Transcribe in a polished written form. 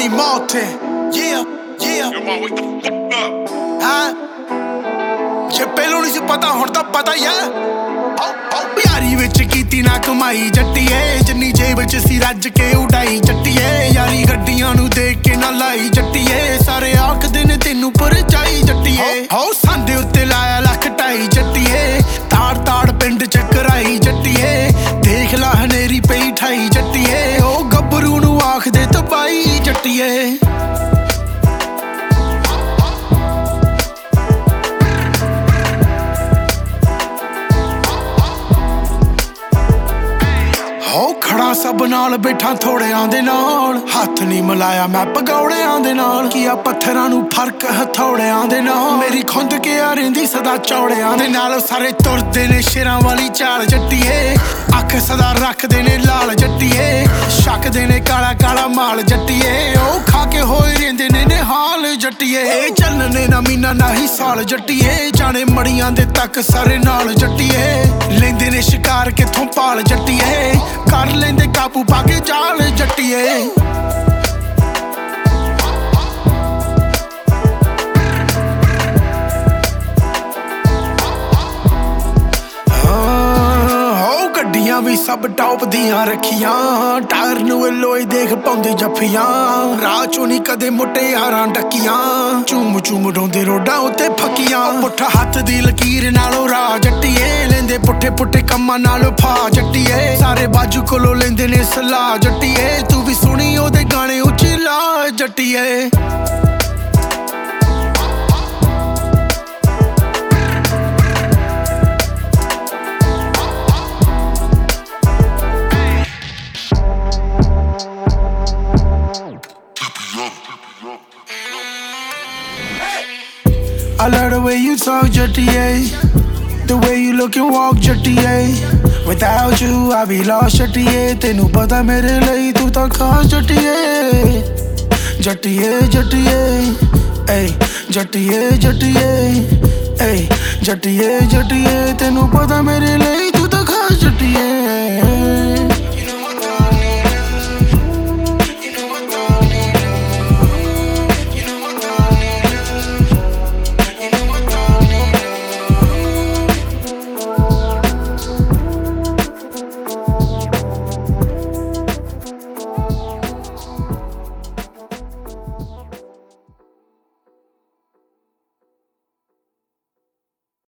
Tony Martin, yeah, yeah. Yo, man, wake the fuck up. ਹਾਂ ਜੇ ਪਹਿਲੋਂ ਨਹੀਂ ਸੀ ਪਤਾ ਹੁਣ ਤਾਂ ਪਤਾ ਹੀ ਹੈ ਯਾਰੀ ਵਿੱਚ ਕੀਤੀ ਨਾ ਕਮਾਈ ਜੱਟੀਏ ਜਿੰਨੀ ਜੇਬ ਚ ਸੀ ਰੱਜ ਕੇ ਉਡਾਈ ਜੱਟੀਏ ਯਾਰੀ ਗੱਡੀਆਂ ਨੂੰ ਦੇਖ ਕੇ ਨਾ ਲਾਈ ਜੱਟੀਏ ਸਾਰੇ ਆਖਦੇ ਨੇ ਤੈਨੂੰ ਪਰਚਾਈ ਜੱਟੀਏ ਹੋ ਸੰਦੇ ਉੱਤੇ ਲਾਇਆ ਲੱਖ ਢਾਈ ਜੱਟੀਏ ਤਾੜ ਤਾੜ ਪਿੰਡ ਚ ਕਰਾਈ ਜੱਟੀਏ ਦੇਖ ਲਾ ਹਨੇਰੀ ਪਈ ਠਾਈ ਜੱਟੀਏ ਉਹ ਗੱਭਰੂ ਨੂੰ ਆਖਦੇ ਤਬਾਈ ਜੱਟੀਏ ਹੋ ਖੜਾ ਸਭ ਨਾਲ ਬੈਠਾ ਥੋੜਿਆਂ ਦੇ ਨਾਲ ਹੱਥ ਨਹੀਂ ਮਿਲਾਇਆ ਮੈਂ ਪਗੌੜਿਆਂ ਦੇ ਨਾਲ ਕੀ ਆ ਪੱਥਰਾਂ ਨੂੰ ਫਰਕ ਹਥੌੜਿਆਂ ਦੇ ਨਾਲ ਮੇਰੀ ਖੁੰਦ ਕੇ ਆ ਰਹਿੰਦੀ ਸਦਾ ਚੌੜਿਆਂ ਦੇ ਨਾਲ ਸਾਰੇ ਤੁਰਦੇ ਨੇ ਸ਼ੇਰਾਂ ਵਾਲੀ ਚਾਲ ਜੱਟੀਏ ਅੱਖ ਸਦਾ ਰੱਖਦੇ ਨੇ ਲਾਲ ਜੱਟੀਏ ਛਕਦੇ ਨੇ ਕਾਲਾ ਕਾਲਾ ਮਾਲ ਜੱਟੀਏ ਉਹ ਖਾ ਕੇ ਹੋਏ ਰਹਿੰਦੇ ਨੇ ਨਿਹਾਲ ਜੱਟੀਏ ਇਹ ਚੱਲਣੇ ਨਾ ਮੀਨਾ ਨਾ ਹੀ ਸਾਲ ਜੱਟੀਏ ਜਾਣੇ ਮੜੀਆਂ ਦੇ ਤੱਕ ਸਾਰੇ ਨਾਲ ਜੱਟੀਏ ਲੈਂਦੇ ਨੇ ਸ਼ਿਕਾਰ ਕਿੱਥੋਂ ਪਾਲ ਜੱਟੀਏ ਕਰ ਲੈਂਦੇ ਕਾਬੂ ਪਾ ਕੇ ਜਾਲ ਜੱਟੀਏ ਗੱਡੀਆਂ ਵੀ ਸਭ ਟੌਪ ਦੀਆਂ ਰੱਖੀਆਂ ਟਾਇਰ ਨੂੰ ਲੋਏ ਦੇਖ ਪਾਉਂਦੇ ਜੱਫੀਆਂ ਰਾਹ ਚੋਂ ਨੀ ਕਦੇ ਮੁਟਿਆਰਾਂ ਡੱਕੀਆਂ ਚੂਮ ਚੂਮ ਡੋਂਦੇ ਰੋਡਾਂ ਉੱਤੇ ਫੱਕੀਆਂ ਪੁੱਠਾ ਹੱਥ ਦੀ ਲਕੀਰ ਨਾਲੋਂ ਰਾਹ ਜੱਟੀਏ ਲੈਂਦੇ ਪੁੱਠੇ ਪੁੱਠੇ ਕੰਮਾਂ ਨਾਲ ਫਾ ਜੱਟੀਏ ਸਾਰੇ ਬਾਜੂ ਕੋਲੋਂ ਲੈਂਦੇ ਨੇ ਸਲਾਹ ਜੱਟੀਏ ਤੂੰ ਵੀ ਸੁਣੀ ਉਹਦੇ ਗਾਣੇ ਉੱਚੀ ਲਾ ਜੱਟੀਏ I love the way you talk, Jattiye. The way you look and walk, Jattiye. Without you, I'd be lost, Jattiye. Tenu pata mere layi tu ta khaas, Jattiye. Jattiye, Jattiye. Ay, Jattiye, Jattiye. Ay, Jattiye, Jattiye. Tenu pata mere layi